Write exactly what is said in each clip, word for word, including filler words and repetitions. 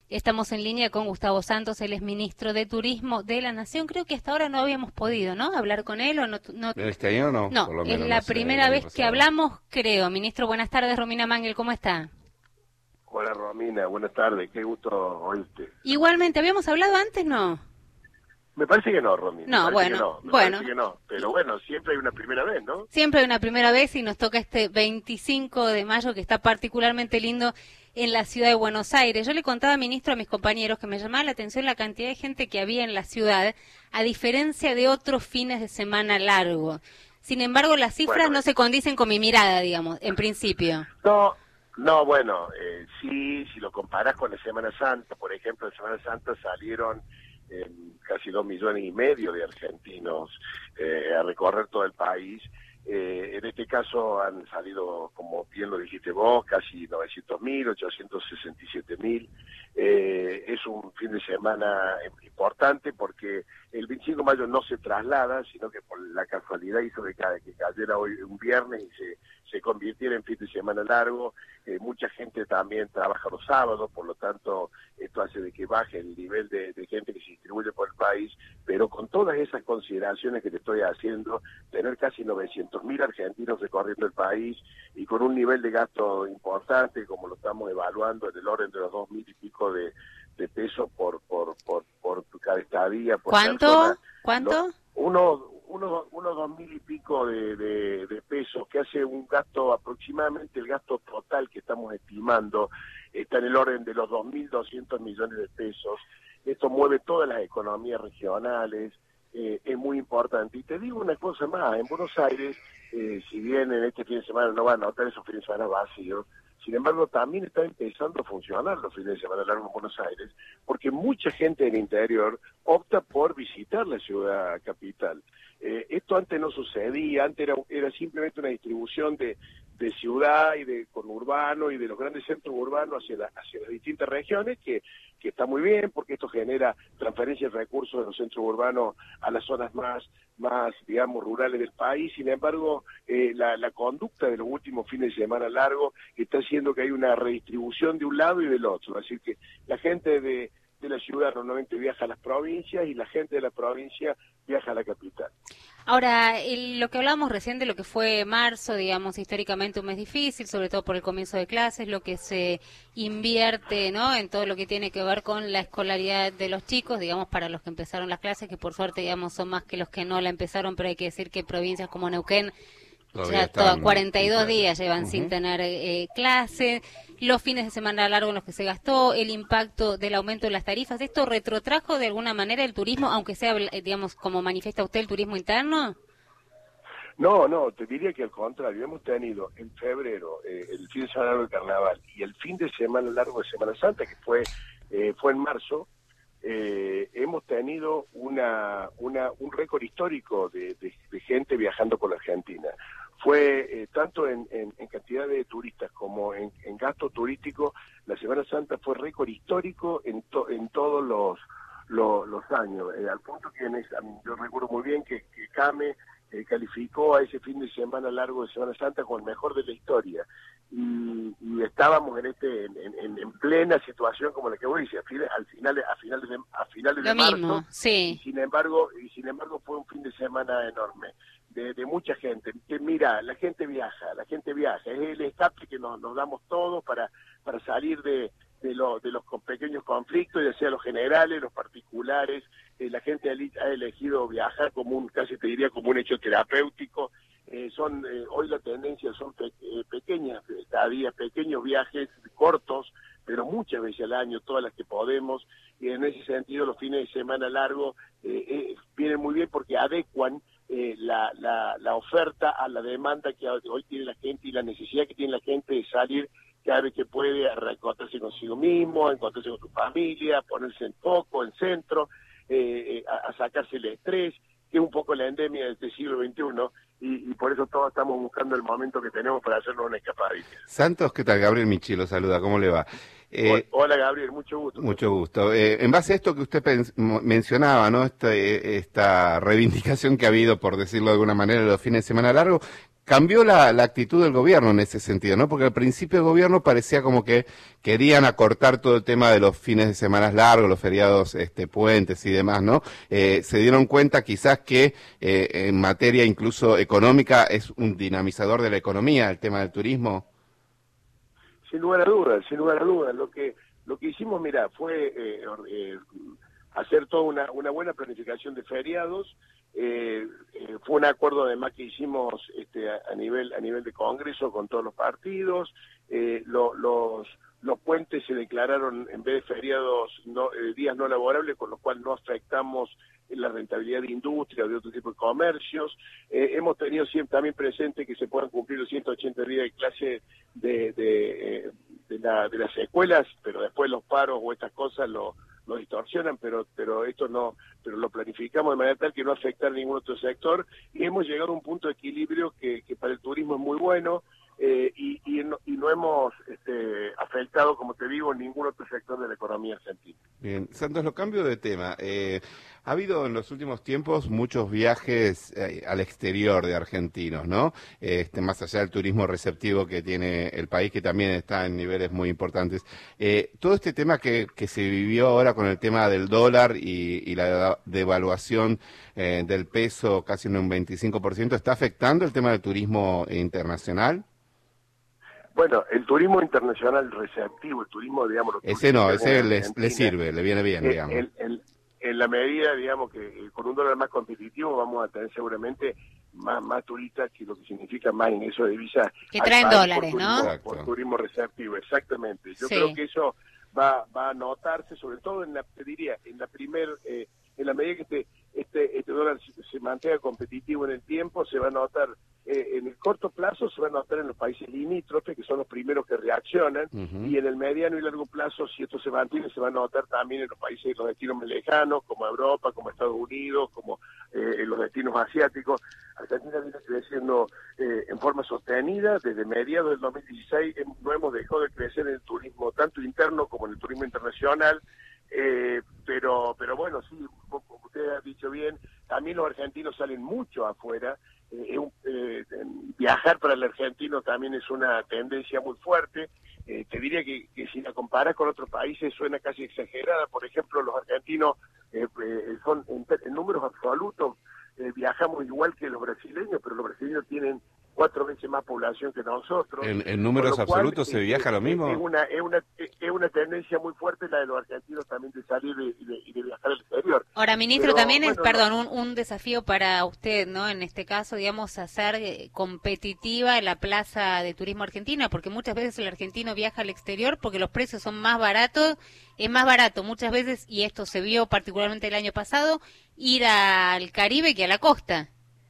Estamos en línea con Gustavo Santos, él es ministro de Turismo de la Nación. Creo que hasta ahora no habíamos podido, ¿no? Hablar con él o no. no Este año no, no, por lo es menos la no sé, el primera año vez que pasado. hablamos, creo. Ministro, buenas tardes. Romina Mangel, ¿cómo está? Hola Romina, buenas tardes, qué gusto oírte. Igualmente, ¿habíamos hablado antes, no? Me parece que no, Romina, me No, parece bueno, que no, me bueno. parece que no, pero bueno, siempre hay una primera vez, ¿no? Siempre hay una primera vez y nos toca este veinticinco de mayo que está particularmente lindo en la ciudad de Buenos Aires. Yo le contaba, ministro, a mis compañeros que me llamaba la atención la cantidad de gente que había en la ciudad, a diferencia de otros fines de semana largo. Sin embargo, las cifras Bueno, no se condicen con mi mirada, digamos, en principio. no, no, bueno, eh, sí, si lo comparas con la Semana Santa, por ejemplo, en Semana Santa salieron eh, casi dos millones y medio de argentinos eh, a recorrer todo el país. Eh, en este caso han salido, como bien lo dijiste vos, casi novecientos mil, ochocientos sesenta y siete mil. Eh, es un fin de semana importante porque el veinticinco de mayo no se traslada, sino que por la casualidad hizo que, ca que cayera hoy un viernes y se, se convirtiera en fin de semana largo. Eh, mucha gente también trabaja los sábados, por lo tanto esto hace de que baje el nivel de, de gente que se distribuye por el país, pero con todas esas consideraciones que te estoy haciendo, tener casi novecientos mil argentinos recorriendo el país y con un nivel de gasto importante, como lo estamos evaluando, en el orden de los dos mil y pico de, de pesos por, por, por, por cada estadía, por ¿Cuánto? persona. ¿Cuánto? No, uno, uno, unos dos mil y pico de, de, de pesos, que hace un gasto aproximadamente, el gasto total que estamos estimando está en el orden de los dos mil doscientos millones de pesos. Esto mueve todas las economías regionales, eh, es muy importante. Y te digo una cosa más, en Buenos Aires, eh, si bien en este fin de semana no van a notar esos fines de semana vacíos, sin embargo también está empezando a funcionar los fines de semana largos en Buenos Aires, porque mucha gente del interior opta por visitar la ciudad capital. Eh, esto antes no sucedía, antes era, era simplemente una distribución de, de ciudad y de conurbano y de los grandes centros urbanos hacia, la, hacia las distintas regiones, que, que está muy bien porque esto genera transferencia de recursos de los centros urbanos a las zonas más, más digamos, rurales del país. Sin embargo, eh, la, la conducta de los últimos fines de semana largos está haciendo que hay una redistribución de un lado y del otro, es decir, que la gente de de la ciudad normalmente viaja a las provincias y la gente de la provincia viaja a la capital. Ahora, el, lo que hablábamos recién de lo que fue marzo, digamos, históricamente un mes difícil, sobre todo por el comienzo de clases, lo que se invierte, ¿no?, en todo lo que tiene que ver con la escolaridad de los chicos, digamos, para los que empezaron las clases, que por suerte, digamos, son más que los que no la empezaron, pero hay que decir que provincias como Neuquén Todavía ya están todo, cuarenta y dos en clase. días llevan Uh-huh. sin tener eh, clase, los fines de semana largos en los que se gastó, el impacto del aumento de las tarifas. ¿Esto retrotrajo de alguna manera el turismo, aunque sea, eh, digamos, como manifiesta usted, el turismo interno? No, no, te diría que al contrario, hemos tenido en febrero eh, el fin de semana largo de Carnaval y el fin de semana largo de Semana Santa, que fue, eh, fue en marzo. Eh, hemos tenido una, una un récord histórico de, de, de gente viajando por la Argentina. Fue eh, tanto en, en, en cantidad de turistas como en, en gasto turístico, la Semana Santa fue récord histórico en, to, en todos los, los, los años, eh, al punto que en esa, yo recuerdo muy bien que, que CAME eh, calificó a ese fin de semana largo de Semana Santa como el mejor de la historia. Y, y estábamos en este en, en, en plena situación como la que vos dices, a finales a finales a finales de, a finales Lo de mismo, marzo, sí. y sin embargo y sin embargo fue un fin de semana enorme de, de mucha gente. Que mira, la gente viaja, la gente viaja, es el escape que nos, nos damos todos para para salir de de, lo, de los pequeños conflictos, ya sea los generales, los particulares. Eh, la gente ha elegido viajar como un, casi te diría como un hecho terapéutico. Eh, son eh, hoy la tendencia son pe eh, pequeñas estadías, pequeños viajes cortos, pero muchas veces al año, todas las que podemos, y en ese sentido los fines de semana largos eh, eh, vienen muy bien porque adecuan eh, la, la, la oferta a la demanda que hoy tiene la gente y la necesidad que tiene la gente de salir cada vez que puede, a reencontrarse consigo mismo, a encontrarse con su familia, ponerse en foco, en centro, eh, a, a sacarse el estrés, que es un poco la endemia de este siglo veintiuno, y, y por eso todos estamos buscando el momento que tenemos para hacernos una escapadita. Santos, ¿qué tal? Gabriel Michi lo saluda, ¿cómo le va? Eh, Hola Gabriel, mucho gusto. Mucho gusto. Eh, en base a esto que usted mencionaba, ¿no? Esta, esta reivindicación que ha habido, por decirlo de alguna manera, de los fines de semana largos, cambió la, la actitud del gobierno en ese sentido, ¿no? Porque al principio el gobierno parecía como que querían acortar todo el tema de los fines de semana largos, los feriados, este, puentes y demás, ¿no? Eh, se dieron cuenta quizás que eh, en materia incluso económica es un dinamizador de la economía, el tema del turismo. Sin lugar a dudas, sin lugar a dudas. Lo que lo que hicimos, mira, fue eh, eh, hacer toda una, una buena planificación de feriados. Eh, eh, fue un acuerdo además que hicimos este, a, a nivel a nivel de Congreso con todos los partidos. Eh, lo, los los puentes se declararon en vez de feriados no, eh, días no laborables, con lo cual no afectamos la rentabilidad de industria o de otro tipo de comercios. Eh, hemos tenido siempre también presente que se puedan cumplir los ciento ochenta días de clase de, de, eh, de, la, de las escuelas, pero después los paros o estas cosas lo, lo distorsionan, pero pero esto no, pero lo planificamos de manera tal que no afecta a ningún otro sector, y hemos llegado a un punto de equilibrio que, que para el turismo es muy bueno. Eh, y, y, no, y no hemos este, afectado, como te digo, ningún otro sector de la economía argentina. Bien, Santos, lo cambio de tema. Eh, ha habido en los últimos tiempos muchos viajes eh, al exterior de argentinos, ¿no? Este, más allá del turismo receptivo que tiene el país, que también está en niveles muy importantes. Eh, todo este tema que, que se vivió ahora con el tema del dólar y, y la devaluación eh, del peso casi en un veinticinco por ciento, ¿está afectando el tema del turismo internacional? Bueno, el turismo internacional receptivo, el turismo, digamos... Ese no, ese le, le sirve, le viene bien, eh, digamos. El, el, en la medida, digamos, que eh, con un dólar más competitivo vamos a tener seguramente más más turistas, que lo que significa más ingresos de divisas. Que traen dólares, por ¿no? turismo, por turismo receptivo, exactamente. Yo sí. creo que eso va va a notarse, sobre todo en la, te diría, en la primer... Eh, en la medida que este, este, este dólar se, se mantenga competitivo en el tiempo, se va a notar, eh, en el corto plazo se va a notar en los países limítrofes, que son los primeros que reaccionan, uh-huh. Y en el mediano y largo plazo, si esto se mantiene, se va a notar también en los países, los destinos más lejanos, como Europa, como Estados Unidos, como eh, en los destinos asiáticos. Argentina viene creciendo eh, en forma sostenida. Desde mediados del dos mil dieciséis no hemos dejado de crecer en el turismo, tanto interno como en el turismo internacional. Eh, pero pero bueno, sí, como usted ha dicho bien, también los argentinos salen mucho afuera. Eh, eh, viajar para el argentino también es una tendencia muy fuerte. Eh, te diría que, que si la comparas con otros países suena casi exagerada. Por ejemplo, los argentinos eh, eh, son en, en números absolutos, eh, viajamos igual que los brasileños, pero los brasileños tienen cuatro veces más población que nosotros. ¿En, en números absolutos se viaja eh, lo mismo? Es una, es, una, es una tendencia muy fuerte la de los argentinos también de salir y de, de, de viajar al exterior. Ahora, ministro, Pero, también es, bueno, perdón, no. un, un desafío para usted, ¿no? En este caso, digamos, hacer eh, competitiva la plaza de turismo argentina, porque muchas veces el argentino viaja al exterior porque los precios son más baratos, es más barato muchas veces, y esto se vio particularmente el año pasado, ir al Caribe que a la costa.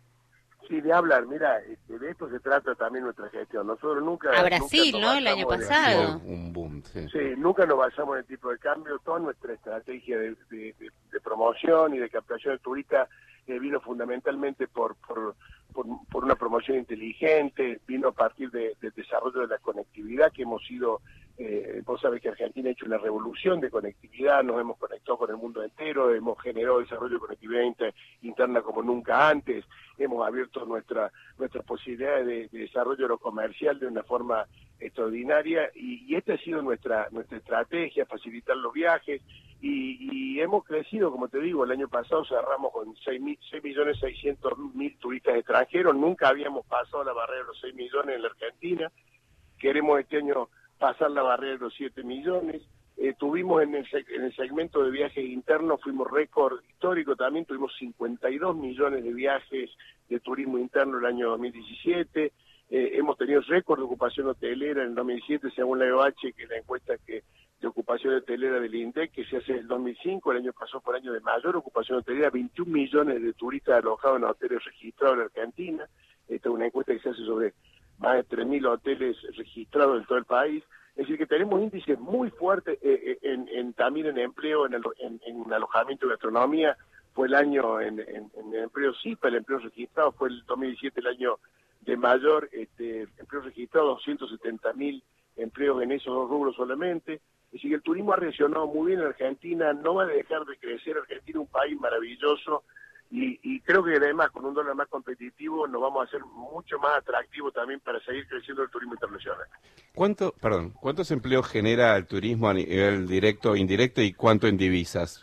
Sí, de hablar, mira, de esto se trata también nuestra gestión. Nosotros nunca... A Brasil, nunca ¿no? El año pasado. De... Un boom, sí. Sí, nunca nos basamos en el tipo de cambio. Toda nuestra estrategia de, de, de, de promoción y de captación de turistas eh, vino fundamentalmente por, por, por, por una promoción inteligente, vino a partir de, del desarrollo de la conectividad que hemos ido... Eh, vos sabés que Argentina ha hecho una revolución de conectividad, nos hemos conectado con el mundo entero, hemos generado desarrollo de conectividad inter, interna como nunca antes, hemos abierto nuestra nuestras posibilidades de, de desarrollo de lo comercial de una forma extraordinaria, y, y esta ha sido nuestra nuestra estrategia, facilitar los viajes, y, y hemos crecido, como te digo, el año pasado cerramos con seis millones seiscientos mil turistas extranjeros, nunca habíamos pasado la barrera de los seis millones en la Argentina, queremos este año pasar la barrera de los siete millones, eh, tuvimos en el, en el segmento de viajes internos, fuimos récord histórico también, tuvimos cincuenta y dos millones de viajes de turismo interno el año dos mil diecisiete, eh, hemos tenido récord de ocupación hotelera en el dos mil diecisiete, según la E O H, que es la encuesta que de ocupación hotelera del INDEC, que se hace en el dos mil cinco, el año pasado fue el año de mayor ocupación hotelera, veintiún millones de turistas alojados en hoteles registrados en Argentina. Esta es una encuesta que se hace sobre más de tres mil hoteles registrados en todo el país. Es decir, que tenemos índices muy fuertes eh, en, en, también en empleo, en, el, en, en alojamiento y gastronomía. Fue el año en, en, en el empleo C I P A, el empleo registrado, fue el dos mil diecisiete el año de mayor este, empleo registrado, doscientos setenta mil empleos en esos dos rubros solamente. Es decir, el turismo ha reaccionado muy bien en Argentina, no va a dejar de crecer. Argentina es un país maravilloso y, y creo que además con un dólar más competitivo nos vamos a hacer mucho más atractivos también para seguir creciendo el turismo internacional. ¿Cuánto, perdón, cuántos empleos genera el turismo a nivel directo e indirecto y cuánto en divisas?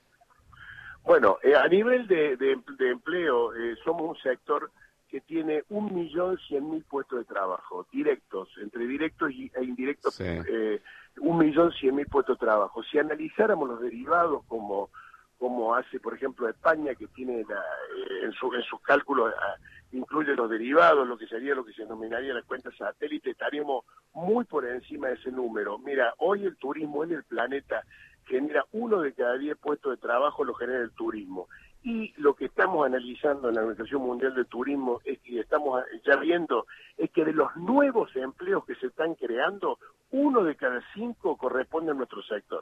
Bueno, eh, a nivel de, de, de empleo, eh, somos un sector que tiene un millón cien mil puestos de trabajo, directos, entre directos y, e indirectos, Sí. eh, un millón cien mil puestos de trabajo. Si analizáramos los derivados, como, como hace, por ejemplo, España, que tiene la, eh, en, su, en sus cálculos, ah, incluye los derivados, lo que sería lo que se denominaría la cuenta satélite, estaríamos muy por encima de ese número. Mira, hoy el turismo en el planeta genera uno de cada diez puestos de trabajo, lo genera el turismo. Y lo que estamos analizando en la Organización Mundial de Turismo es que estamos ya viendo es que de los nuevos empleos que se están creando, uno de cada cinco corresponde a nuestro sector.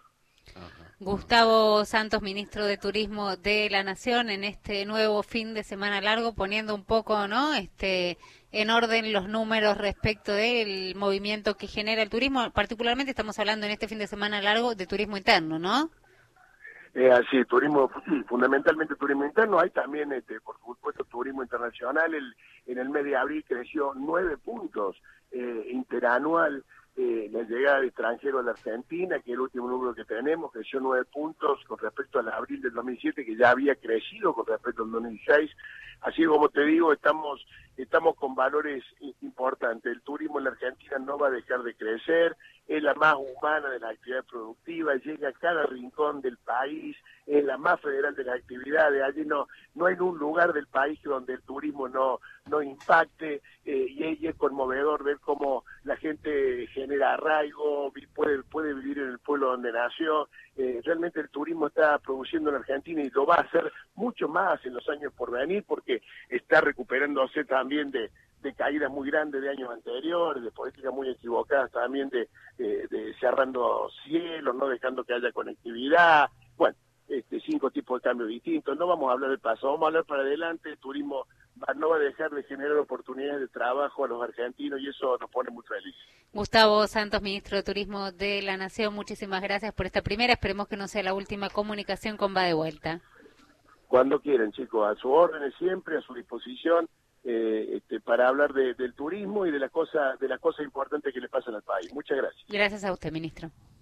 Gustavo Santos, ministro de Turismo de la Nación, en este nuevo fin de semana largo, poniendo un poco, ¿no?, este, en orden los números respecto del movimiento que genera el turismo. Particularmente estamos hablando en este fin de semana largo de turismo interno, ¿no? Eh, así, turismo, sí, fundamentalmente turismo interno. Hay también, este, por supuesto, turismo internacional. El, en el mes de abril creció nueve puntos eh, interanual. Eh, la llegada de extranjeros a la Argentina, que es el último número que tenemos, creció nueve puntos con respecto al abril del dos mil siete, que ya había crecido con respecto al dos mil seis. Así como te digo, estamos estamos con valores importantes. El turismo en la Argentina no va a dejar de crecer, es la más humana de las actividades productivas, llega a cada rincón del país, es la más federal de las actividades. Allí no no hay un lugar del país donde el turismo no no impacte, eh, y es conmovedor ver cómo la gente genera arraigo, puede puede vivir en el pueblo donde nació. Eh, realmente el turismo está produciendo en Argentina y lo va a hacer mucho más en los años por venir, porque está recuperándose también de, de caídas muy grandes de años anteriores, de políticas muy equivocadas también, de, de, de cerrando cielos, no dejando que haya conectividad. Bueno, este, cinco tipos de cambios distintos. No vamos a hablar del pasado, vamos a hablar para adelante. El turismo va, no va a dejar de generar oportunidades de trabajo a los argentinos y eso nos pone muy felices. Gustavo Santos, ministro de Turismo de la Nación, muchísimas gracias por esta primera. Esperemos que no sea la última comunicación con Va de Vuelta. Cuando quieran, chicos, a sus órdenes siempre, a su disposición, eh, este, para hablar de, del turismo y de las cosas de las cosas importantes que le pasan al país. Muchas gracias. Gracias a usted, ministro.